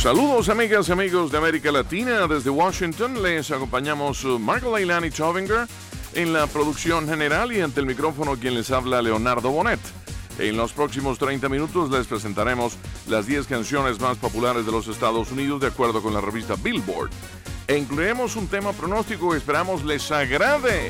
Saludos amigas y amigos de América Latina. Desde Washington les acompañamos Marco Leilani Tovinger en la producción general y ante el micrófono quien les habla Leonardo Bonet. En los próximos 30 minutos les presentaremos las 10 canciones más populares de los Estados Unidos de acuerdo con la revista Billboard. E incluiremos un tema pronóstico que esperamos les agrade.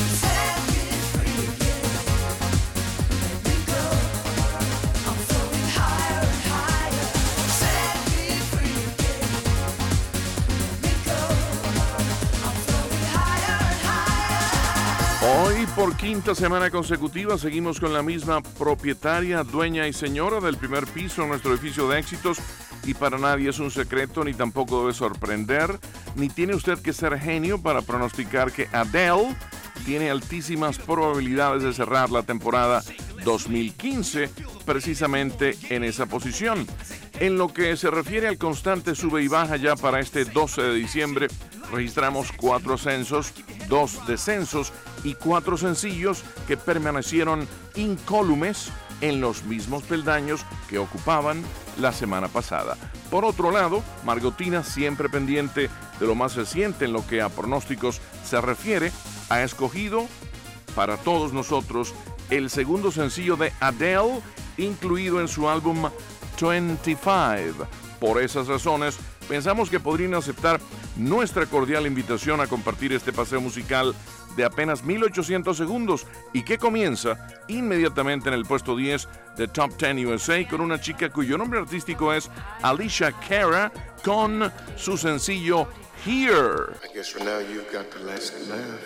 Hoy, por quinta semana consecutiva, seguimos con la misma propietaria, dueña y señora del primer piso en nuestro edificio de éxitos. Y para nadie es un secreto, ni tampoco debe sorprender, ni tiene usted que ser genio para pronosticar que Adele tiene altísimas probabilidades de cerrar la temporada 2015 precisamente en esa posición. En lo que se refiere al constante sube y baja, ya para este 12 de diciembre registramos 4 ascensos, 2 descensos y 4 sencillos que permanecieron incólumes en los mismos peldaños que ocupaban la semana pasada. Por otro lado, Margotina, siempre pendiente de lo más reciente en lo que a pronósticos se refiere, ha escogido para todos nosotros el segundo sencillo de Adele, incluido en su álbum 25. Por esas razones, pensamos que podrían aceptar nuestra cordial invitación a compartir este paseo musical de apenas 1800 segundos y que comienza inmediatamente en el puesto 10 de Top 10 USA con una chica cuyo nombre artístico es Alicia Cara con su sencillo Here. I guess for now you've got the last laugh.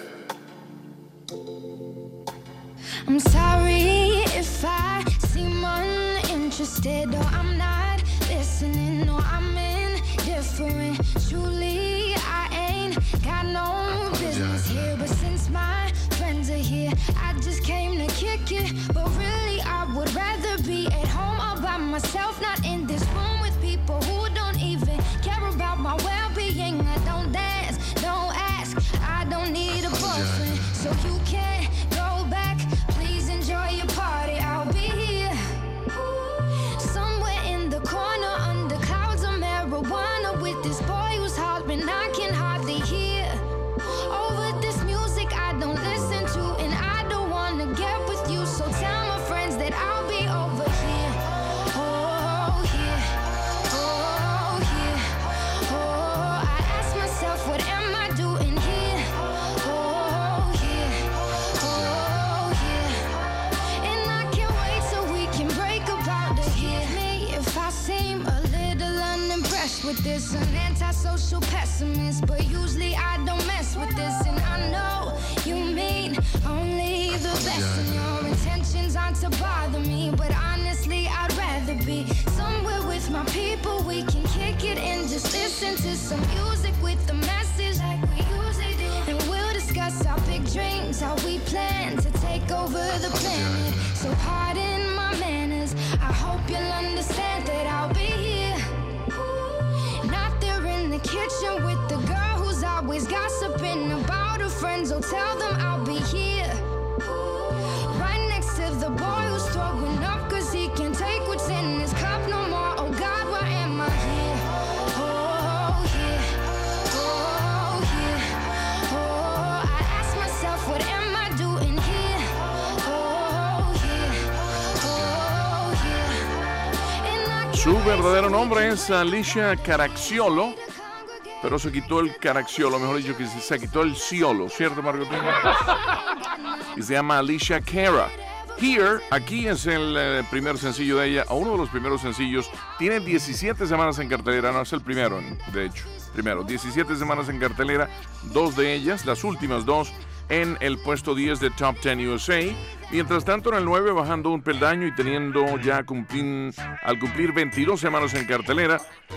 I'm sorry if I seem uninterested or I'm not listening or I'm indifferent. Truly, I ain't got no business here, but since my friends are here, I just came to kick it. But really, I would rather be at home all by myself, not in this room with people who don't even care about my well-being. I don't dance, don't ask, I don't need a boyfriend, so you can't go back. Please enjoy your party, I'll be here somewhere in the corner under clouds of marijuana with this boy who's hollering I can hardly hear over this music I don't listen to, and I don't wanna get with you, so tell my friends that I'll be over here. Oh, here, oh, here, oh, I ask myself what am I doing here? Oh, here, oh, here, and I can't wait so we can break about it here. Me if I seem a little unimpressed with this, an antisocial pessimist, but usually I don't mess with this, and I know you mean only the best, and your intentions aren't to bother me, but honestly I'd rather be somewhere with my people. We can kick it and just listen to some music with the message like we usually do, and we'll discuss our big dreams, how we plan to take over the planet. So pardon my manners, I hope you'll understand that I'll be here, not there in the kitchen with the girl who's always gossiping about her friends. Oh, tell them I'll be here right next to the boy who's throwing up cause he can't take what's in his cup no more. Oh God, why am I here? Oh, here, oh, here, oh, I ask myself what am I doing here? Oh, here, oh, here, and I can't Su wait verdadero so we nombre can es break Alicia Caracciolo, pero se quitó el Caracciolo, mejor dicho, que se quitó el Ciolo, ¿cierto, Margotina? Y se llama Alicia Cara. Here, aquí es el primer sencillo de ella, o uno de los primeros sencillos. Tiene 17 semanas en cartelera, no es el primero, de hecho. Primero, 17 semanas en cartelera, 2 de ellas, las últimas 2, en el puesto 10 de Top 10 USA. Mientras tanto, en el 9, bajando un peldaño y teniendo ya al cumplir 22 semanas en cartelera,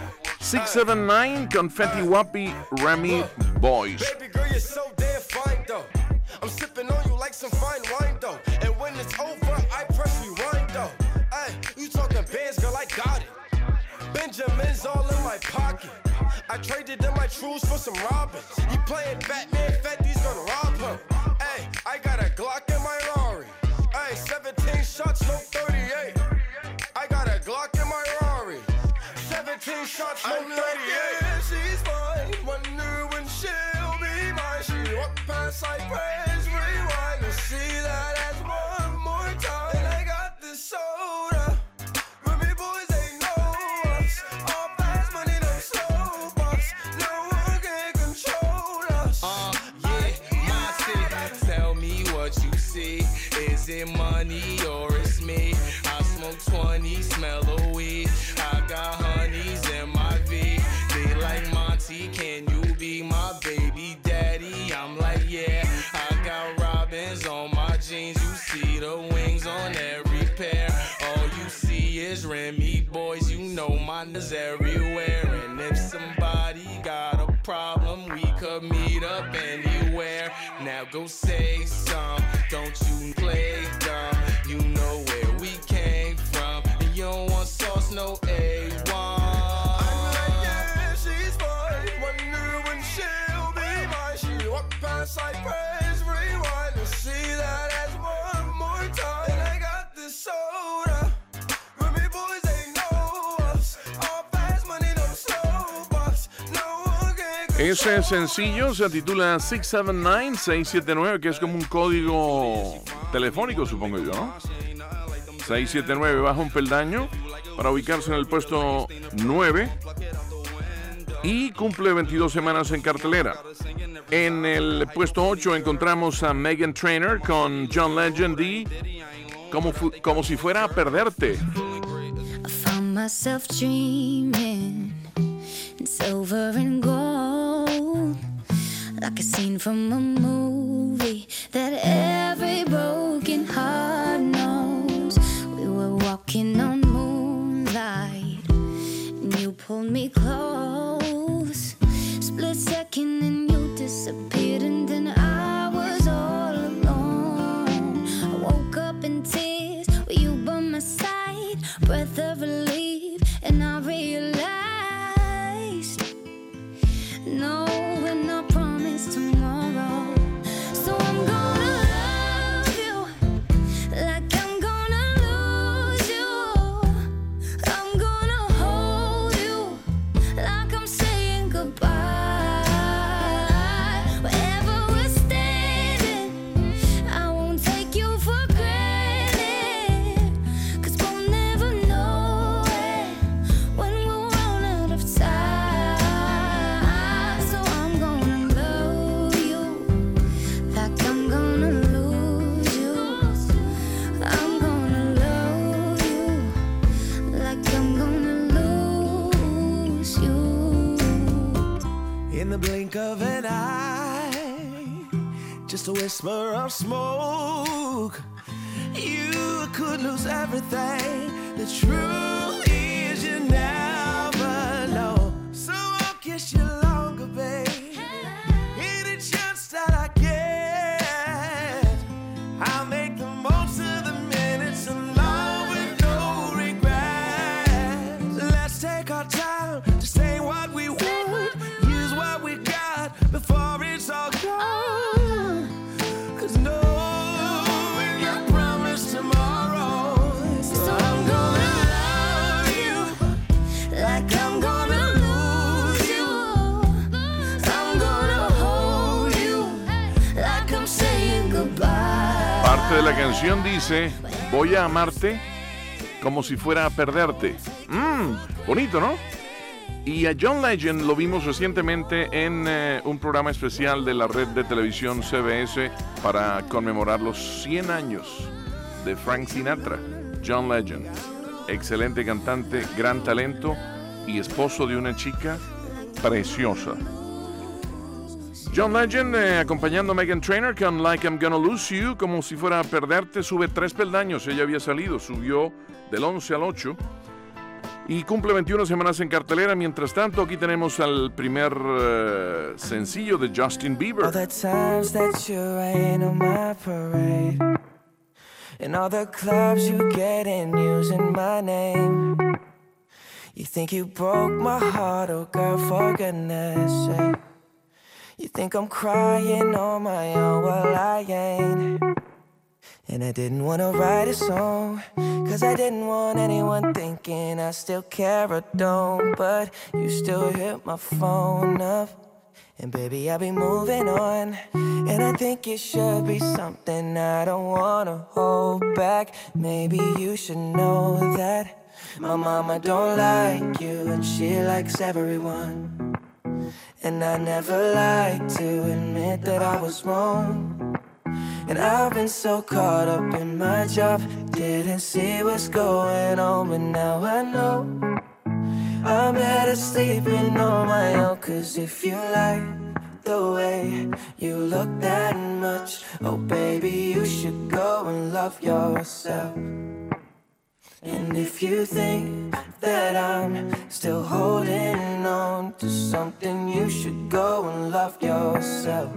679, Confetti Wappi, Remy Boys. Baby girl, you're so damn fine though. I'm sipping on you like some fine wine though. And when it's over, I press rewind though. Ay, you talking bands, girl, I got it. Benjamin's all in my pocket. I traded in my trues for some robins. You playing Batman, Fetty's gonna rob him. Ay, I got a Glock in my Rari. Ay, 17 shots, no 38. I got a Glock in my Rari. 17 two shots, no 38. Yeah, she's fine. Wonder when she'll be mine. She walked past like praise, rewind and see that as one more time. And I got this soda. Remy boys, they know us. All fast money, no slow bucks. No one can control us. Yeah, my city. Tell me what you see. Is it money or it's me? I smoke 20, smell a weed. I got honeys in my V. They like Monty, can you be my baby daddy? I'm like, yeah. I got robins on my jeans. You see the wings on every pair. All you see is Remy boys. You know mine is everywhere. And if somebody got a problem, we could meet up anywhere. Now go say some. Don't you play dumb. You know where we came from. And you don't want sauce, no A1. I'm like, yeah, she's fine. Wonder when she'll be mine. She walked past like praise, rewind and see that as one more time. And I got this soda. Remy boys, they know us. All fast money, no slow bucks. No one can Ese sencillo se titula 679-679, que es como un código telefónico, supongo yo, ¿no? 679 baja un peldaño para ubicarse en el puesto 9 y cumple 22 semanas en cartelera. En el puesto 8 encontramos a Meghan Trainor con John Legend y como si fuera a perderte. I found myself dreaming in silver and gold, like a scene from a movie that every broken heart knows. We were walking on moonlight, and you pulled me close. Split second, and you disappeared, and then I was all alone. I woke up in tears with you by my side, breath of relief, and I realized no, we're not promised tomorrow. So I'm gonna love you like I'm gonna lose you. I'm gonna hold you like I'm saying goodbye. Wherever we're standing, I won't take you for granted, 'cause we'll never know it when we'll run out of time. So I'm gonna love you like I'm gonna lose you. I'm gonna love you like I'm gonna lose you. In the blink of an eye, just a whisper of smoke, you could lose everything. The truth is you never know. So I'll kiss you longer, babe. Any chance that I get, I'll make the most of the minutes alone with no regrets. Let's take our time to say what we want, use what we got before it's all gone. 'Cause no, we're not promised tomorrow. So I'm gonna love you like I'm gonna lose you. I'm gonna hold you like I'm saying goodbye. Parte de la canción dice, voy a amarte como si fuera a perderte. Bonito, ¿no? Y a John Legend lo vimos recientemente en un programa especial de la red de televisión CBS para conmemorar los 100 años de Frank Sinatra. John Legend, excelente cantante, gran talento y esposo de una chica preciosa. John Legend acompañando a Meghan Trainor con Like I'm Gonna Lose You, como si fuera a perderte, sube 3 peldaños. Ella había salido, subió del 11 al 8 y cumple 21 semanas en cartelera. Mientras tanto, aquí tenemos al primer sencillo de Justin Bieber. All the times that you rain on my parade, and all the clubs you get in using my name. You think you broke my heart, oh girl, for goodness sake. You think I'm crying on my own, well I ain't. And I didn't want to write a song, 'cause I didn't want anyone thinking I still care or don't. But you still hit my phone up, and baby, I'll be moving on. And I think it should be something I don't want to hold back. Maybe you should know that my mama don't like you, and she likes everyone. And I never like to admit that I was wrong. And I've been so caught up in my job, didn't see what's going on, but now I know I'm better sleeping on my own. 'Cause if you like the way you look that much, oh baby, you should go and love yourself. And if you think that I'm still holding on to something, you should go and love yourself.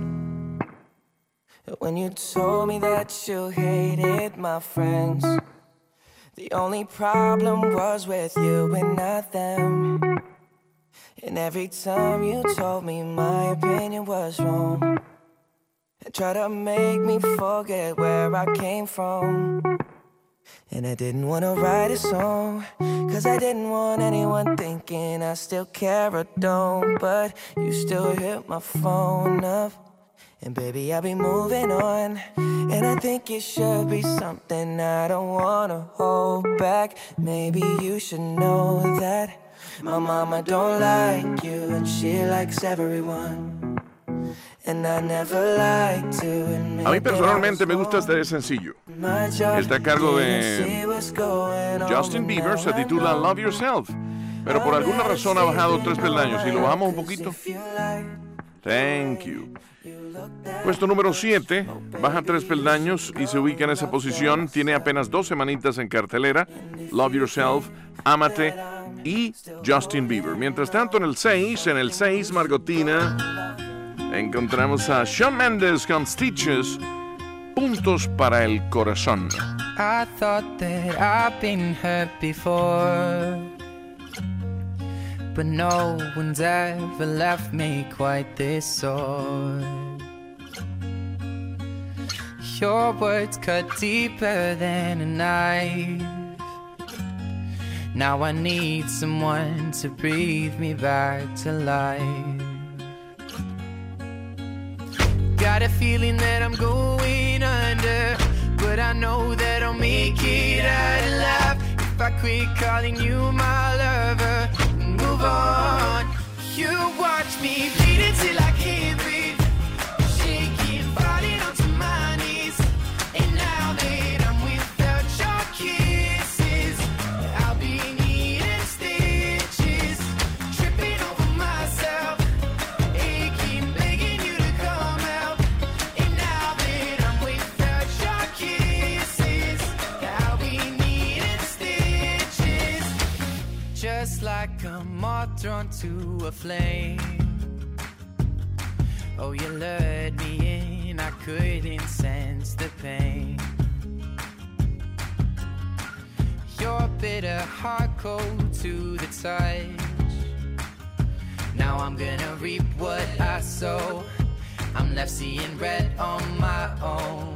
When you told me that you hated my friends, the only problem was with you and not them. And every time you told me my opinion was wrong, and tried to make me forget where I came from. And I didn't want to write a song, 'cause I didn't want anyone thinking I still care or don't. But you still hit my phone up, and baby, I'll be moving on. And I think it should be something I don't want to hold back. Maybe you should know that my mama don't like you, and she likes everyone. And I never like to admit. A mí personalmente me gusta este sencillo. Está a cargo de Justin Bieber, se titula Love Yourself. Pero por alguna razón ha bajado 3 peldaños. Si lo bajamos un poquito. Thank you. Puesto número 7, baja 3 peldaños y se ubica en esa posición. Tiene apenas 2 semanitas en cartelera. Love Yourself, Ámate y Justin Bieber. Mientras tanto, en el 6, Margotina, encontramos a Shawn Mendes con Stitches, Puntos para el Corazón. I thought that I've been hurt before, but no one's ever left me quite this sore. Your words cut deeper than a knife. Now I need someone to breathe me back to life. Got a feeling that I'm going under, but I know that I'll make it out alive if I quit calling you my lover and move on. You watch me bleed until I can't breathe, shaking, falling onto my knees. And now that I'm without your kisses, I'll be needing stitches, tripping over myself, aching, begging you to come out. And now that I'm without your kisses, I'll be needing stitches, just like a moth drawn to a flame. Oh, you lured me in, I couldn't sense the pain. Your bitter heart cold to the touch. Now I'm gonna reap what I sow. I'm left seeing red on my own.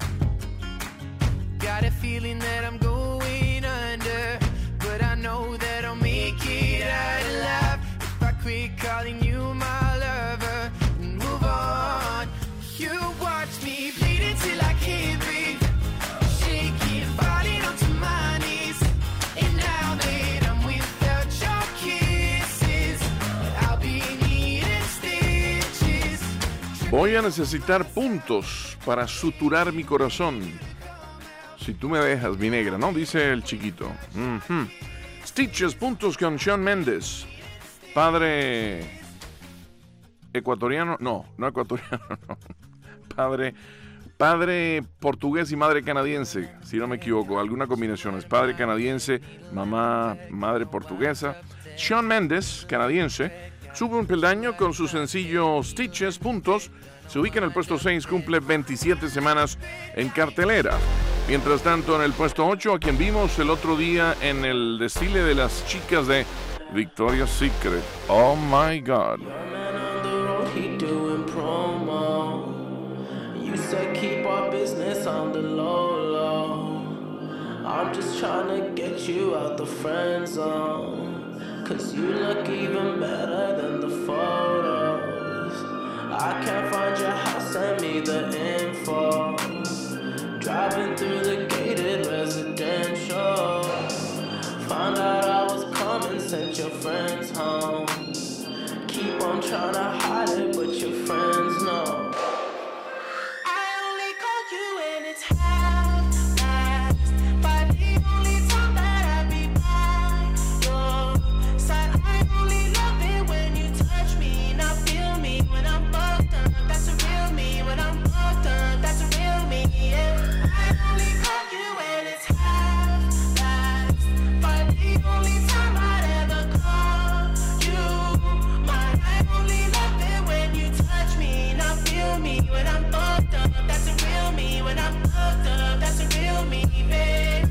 Got a feeling that I'm going under, but I know that I'll make it out alive if I quit calling you my lover and move on. You watch me bleed until I can't breathe, shaking, falling onto my knees. And now that I'm without your kisses, I'll be needing stitches. Voy a necesitar puntos para suturar mi corazón. Si tú me dejas, mi negra, ¿no? Dice el chiquito. Stitches, puntos con Shawn Mendes. Padre ecuatoriano, no ecuatoriano, no. Padre portugués y madre canadiense, si no me equivoco, alguna combinación. Es padre canadiense, madre portuguesa. Shawn Mendes, canadiense, sube un peldaño con su sencillo Stitches, puntos. Se ubica en el puesto 6, cumple 27 semanas en cartelera. Mientras tanto, en el puesto 8, a quien vimos el otro día en el desfile de las chicas de Victoria's Secret. Oh my God. He doing promo. You said keep our business on the low. I'm just trying to get you out the friend zone. Cause you look even better than the photos. I can't find your house, send me the info. Driving through the gated residential. Found out I was coming, sent your friends home. Keep on trying to hide it, but your friends know. I only call you when it's half-past, but the only time that I be by your side. I only love it when you touch me, not feel me when I'm fucked up. That's a real me. When I'm fucked up, that's a real me. Yeah. I only call you when it's half-past, but the only time I'd ever call you mine. I only love it when you touch me, not feel me when I'm fucked up. That's a real me. When I'm fucked up, that's a real me, babe.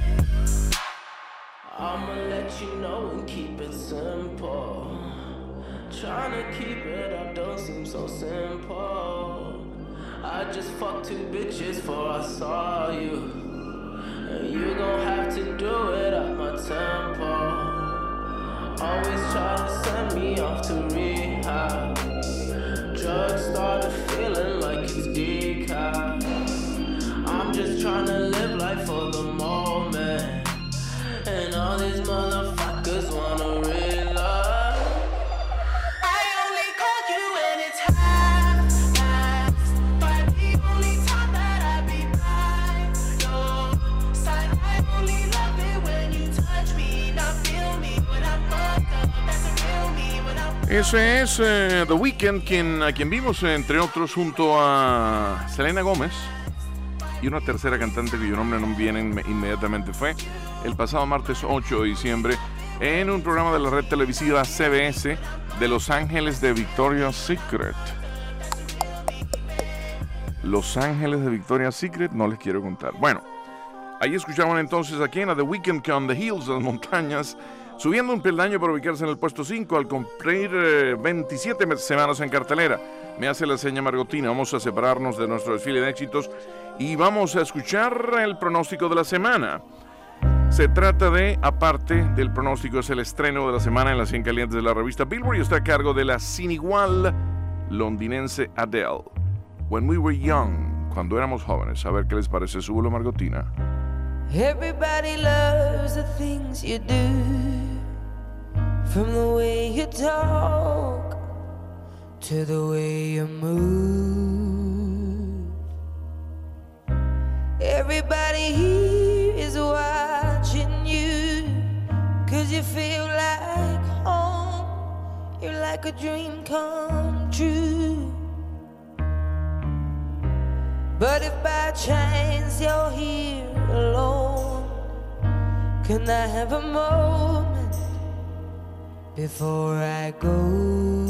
I'ma let you know and keep it simple. Trying to keep it up don't seem so simple. I just fucked 2 bitches before I saw you. And you gon' have to do it at my tempo. Always try to send me off to rehab. Drugs started feeling like it's decaf. I'm just trying to live life for the moment. And all these motherfuckers wanna realize. I only call you when it's half-past, but the only time that I be by your side. I only love it when you touch me, not feel me when I'm fucked up. That's a real me. When I'm Ese es The Weeknd, a quien vimos, entre otros, junto a Selena Gómez y una tercera cantante cuyo nombre no me viene inmediatamente. Fue el pasado martes 8 de diciembre en un programa de la red televisiva CBS de Los Ángeles de Victoria's Secret. Los Ángeles de Victoria's Secret, no les quiero contar. Bueno, ahí escuchaban entonces aquí en The Weeknd on the Hills, las montañas, subiendo un peldaño para ubicarse en el puesto 5 al cumplir 27 semanas en cartelera. Me hace la seña Margotina. Vamos a separarnos de nuestro desfile de éxitos y vamos a escuchar el pronóstico de la semana. Se trata de, aparte del pronóstico, es el estreno de la semana en las 100 calientes de la revista Billboard y está a cargo de la sin igual londinense Adele. When We Were Young, cuando éramos jóvenes. A ver qué les parece. Súbelo, Margotina. Everybody loves the things you do, from the way you talk to the way you move. Everybody here is watching you, 'cause you feel like home. You're like a dream come true. But if by chance you're here alone, can I have a moment before I go?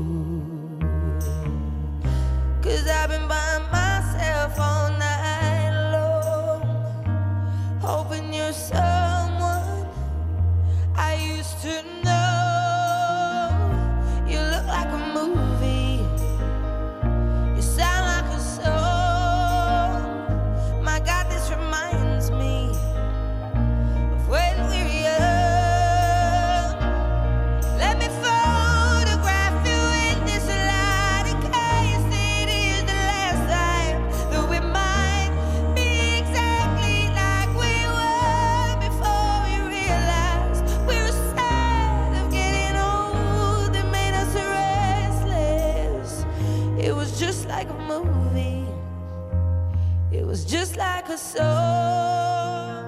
'Cause I've been by myself all night long, hoping you're someone I used to know. You look like a movie, you sound like a song. My God, this reminds me of when we were young. Let me photograph you in this light in case it is the last time that we might be exactly like we were before we realized we were sad of getting old. It made us restless. It was just like a movie. It was just like a song.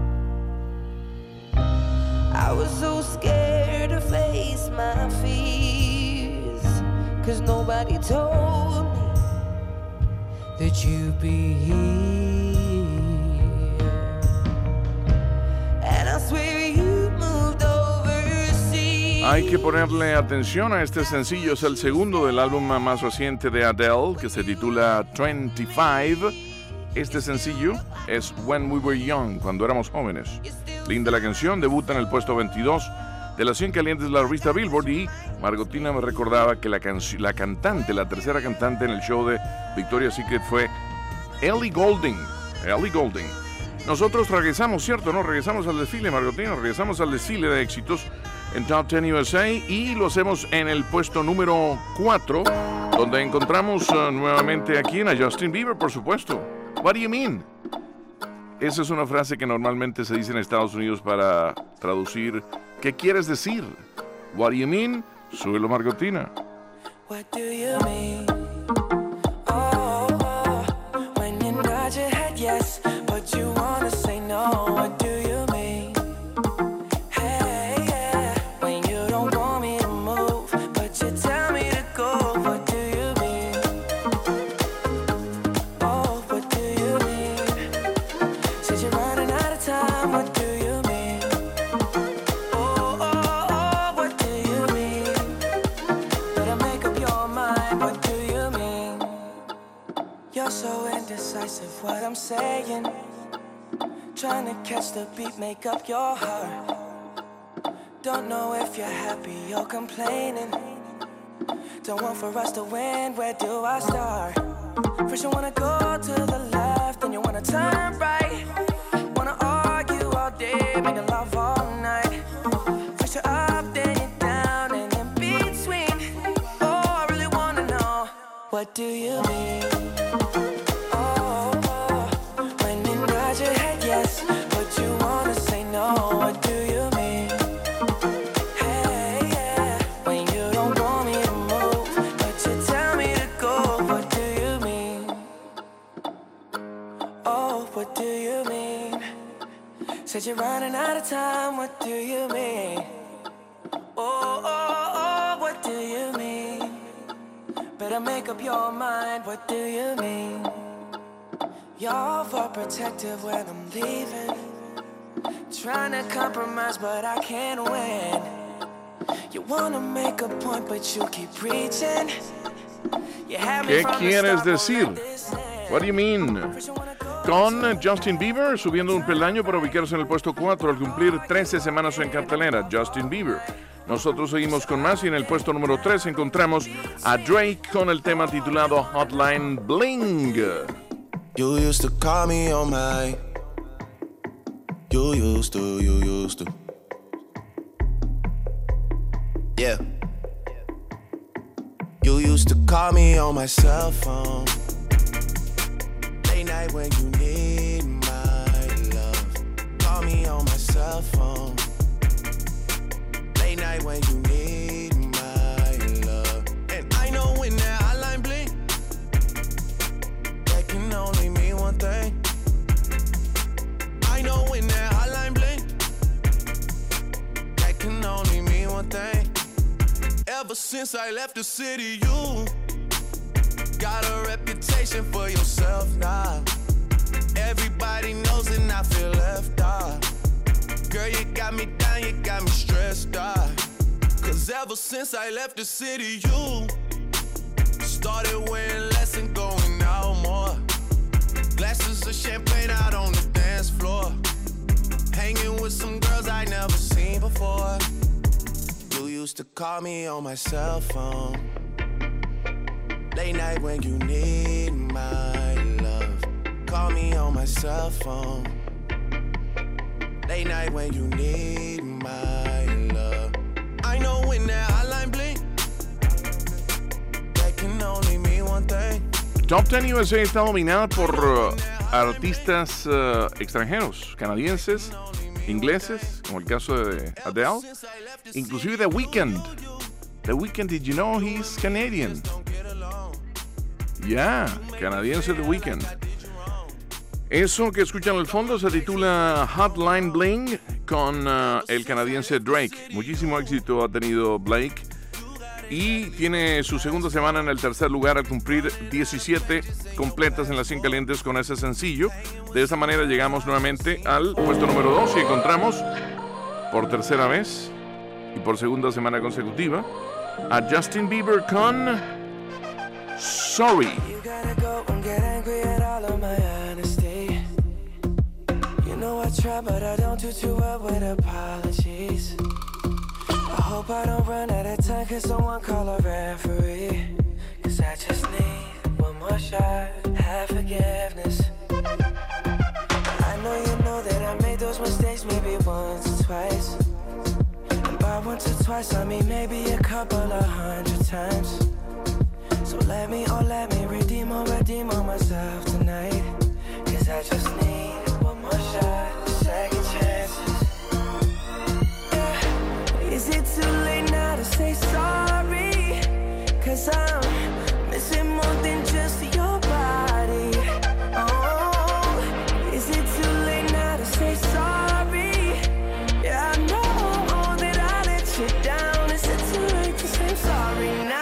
I was so scared to face my fears, 'cause nobody told me that you'd be here. And I swear you moved overseas. Hay que ponerle atención a este sencillo. Es el segundo del álbum más reciente de Adele, que se titula 25. Este sencillo es When We Were Young, cuando éramos jóvenes. Linda la canción, debuta en el puesto 22 de las 100 calientes de la revista Billboard y Margotina me recordaba que la cantante, la tercera cantante en el show de Victoria's Secret fue Ellie Goulding. Nosotros regresamos, ¿cierto? ¿No? Regresamos al desfile, Margotina, regresamos al desfile de éxitos en Top 10 USA y lo hacemos en el puesto número 4, donde encontramos nuevamente aquí a Justin Bieber, por supuesto. What do you mean? Esa es una frase que normalmente se dice en Estados Unidos para traducir ¿qué quieres decir? What do you mean? Súbelo, Margotina. What do you mean? Oh, when you nod your head yes, but you wanna say no. What do you mean? Hey, yeah, when you don't want me to move, but you tell me to go. What do you mean? Oh, what do you mean? Said you're running out of time. What do you mean? Oh, oh, oh, what do you mean? Better make up your mind. What do you mean? You're so indecisive. What I'm saying. Trying to catch the beat, make up your heart. Don't know if you're happy or complaining. Don't want for us to win, where do I start? First you wanna go to the left, then you wanna turn right. Wanna argue all day, making love all night. First you're up, then you're down, and in between. Oh, I really wanna know, what do you mean? Oh, when you nod your head yes, but you wanna say no. What do you mean? Hey, yeah, when you don't want me to move, but you tell me to go. What do you mean? Oh, what do you mean? Said you're running out of time. What do you mean? Oh, oh, oh, what do you mean? Better make up your mind. What do you mean? You're overprotective when I'm leaving. Trying to compromise, but I can't win. You wanna make a point, but you keep preaching. You have me ¿Qué from the quieres start, decir? won't let this end. What do you mean? First you wanna go Con Justin Bieber subiendo un peldaño para ubicarse en el puesto 4 al cumplir 13 semanas en cartelera. Justin Bieber. Nosotros seguimos con más y en el puesto número 3 encontramos a Drake con el tema titulado Hotline Bling. You used to call me on my. You used to. Yeah. You used to call me on my cell phone. Late night when you need my love. Call me on my cell phone. Late night when you need my love. And I know when that hotline bling, that can only mean one thing. I know when that hotline bling, that can only mean one thing. Ever since I left the city, you got a reputation for yourself now. Everybody knows and I feel left out. Girl, you got me down, you got me stressed out. Cause ever since I left the city, you started wearing less and going out more. Glasses of champagne out on the dance floor. Hanging with some girls I never seen before. You used to call me on my cell phone. Late night when you need my love. Call me on my cell phone. Late night when you need my love. I know when that hotline blink, that can only mean one thing. Top 10 USA está dominada por artistas extranjeros, canadienses, ingleses, como el caso de Adele, inclusive The Weeknd. The Weeknd, did you know he's Canadian? Yeah, canadiense The Weeknd. Eso que escuchan al fondo se titula Hotline Bling con el canadiense Drake. Muchísimo éxito ha tenido Blake y tiene su segunda semana en el tercer lugar al cumplir 17 completas en las 100 calientes con ese sencillo. De esa manera llegamos nuevamente al puesto número 2 y encontramos por tercera vez y por segunda semana consecutiva a Justin Bieber con Sorry. You gotta go and get angry at all of my honesty. You know I try, but I don't do too well with apologies. I hope I don't run out of time, cause someone call a referee. Cause I just need one more shot, have forgiveness. I know you those mistakes maybe once or twice. And by once or twice, I mean maybe a couple of 100 times. So let me redeem on myself tonight. Cause I just need one more shot, second chances. Yeah. Is it too late now to say sorry? Cause I'm missing more than just your body. Oh, is it too late now to say sorry? Yeah, I know that I let you down. Is it too late to say sorry now?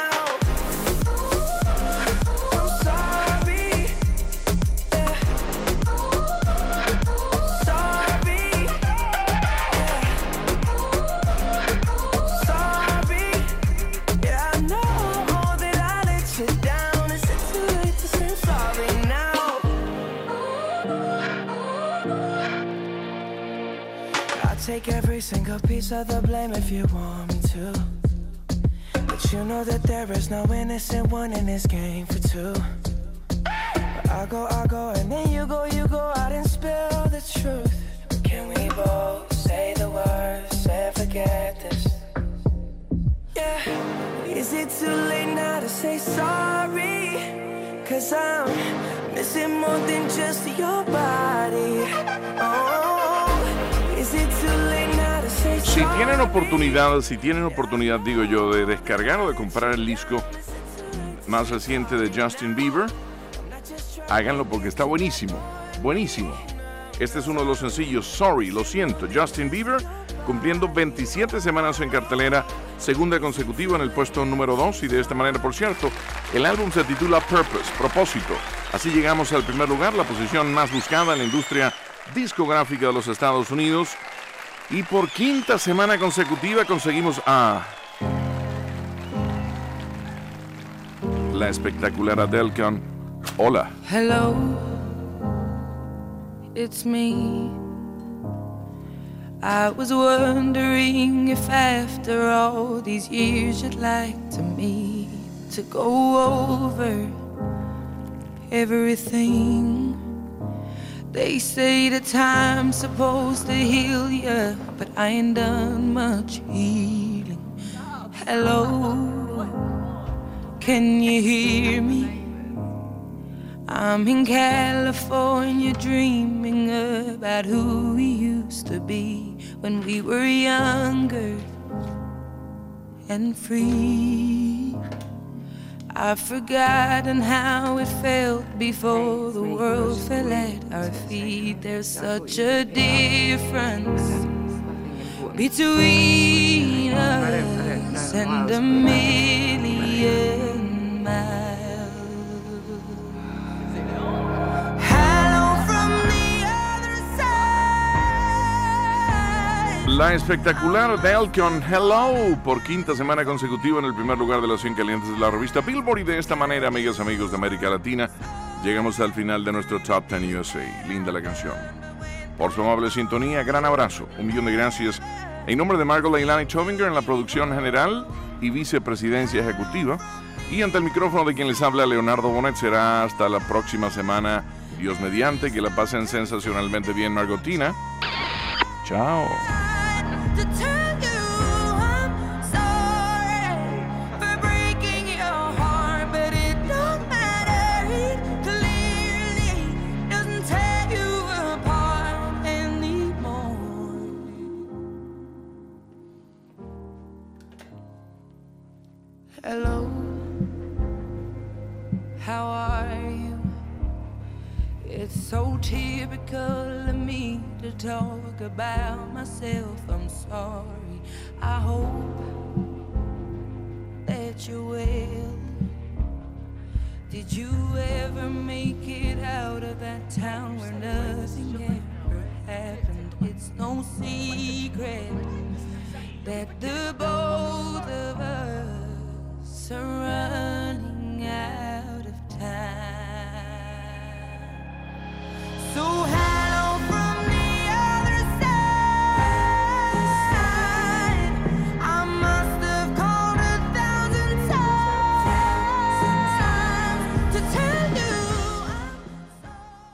Take every single piece of the blame if you want me to. But you know that there is no innocent one in this game for two. But I go, and then you go out and spill the truth. But can we both say the words and forget this? Yeah. Is it too late now to say sorry? Cause I'm missing more than just your body. Oh. Si tienen oportunidad, digo yo, de descargar o de comprar el disco más reciente de Justin Bieber, háganlo porque está buenísimo, buenísimo. Este es uno de los sencillos, Sorry, lo siento, Justin Bieber, cumpliendo 27 semanas en cartelera, segunda consecutiva en el puesto número 2, y de esta manera, por cierto, el álbum se titula Purpose, Propósito. Así llegamos al primer lugar, la posición más buscada en la industria discográfica de los Estados Unidos. Y por quinta semana consecutiva conseguimos a la espectacular Adele con Hola. Hello, it's me. I was wondering if after all these years you'd like to meet to go over everything. They say the time's supposed to heal ya, but I ain't done much healing. Hello, can you hear me? I'm in California dreaming about who we used to be when we were younger and free. I've forgotten how it felt before the world fell at our feet. There's such a difference between us and a million miles. Hello from the other side. La espectacular Adele con Hello por quinta semana consecutiva en el primer lugar de los 100 calientes de la revista Billboard. Y de esta manera, amigas y amigos de América Latina, llegamos al final de nuestro Top 10 USA. Linda la canción. Por su amable sintonía, gran abrazo, 1.000.000 de gracias. En nombre de Margot Leilani Chovinger en la producción general y vicepresidencia ejecutiva, y ante el micrófono de quien les habla, Leonardo Bonet, será hasta la próxima semana, Dios mediante. Que la pasen sensacionalmente bien, Margotina. Chao. To tell you I'm sorry for breaking your heart, but it don't matter. It clearly doesn't tear you apart anymore. Hello, how are you? It's so typical of me to talk about myself. I'm sorry. I hope that you're well. Did you ever make it out of that town where nothing ever happened? It's no secret that the boy